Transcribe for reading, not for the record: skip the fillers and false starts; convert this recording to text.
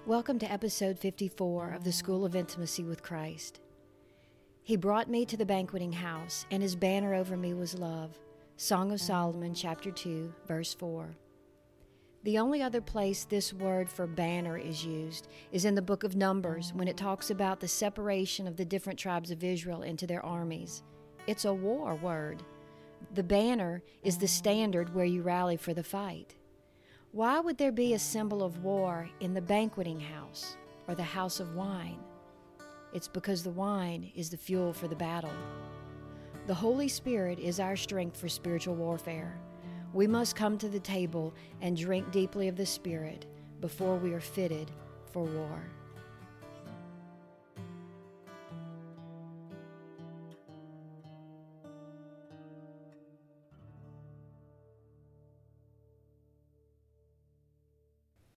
Welcome to episode 54 of the School of Intimacy with Christ. He brought me to the banqueting house, and his banner over me was love. Song of Solomon, chapter 2, verse 4. The only other place this word for banner is used is in the book of Numbers, when it talks about the separation of the different tribes of Israel into their armies. It's a war word. The banner is the standard where you rally for the fight. Why would there be a symbol of war in the banqueting house or the house of wine? It's because the wine is the fuel for the battle. The Holy Spirit is our strength for spiritual warfare. We must come to the table and drink deeply of the Spirit before we are fitted for war.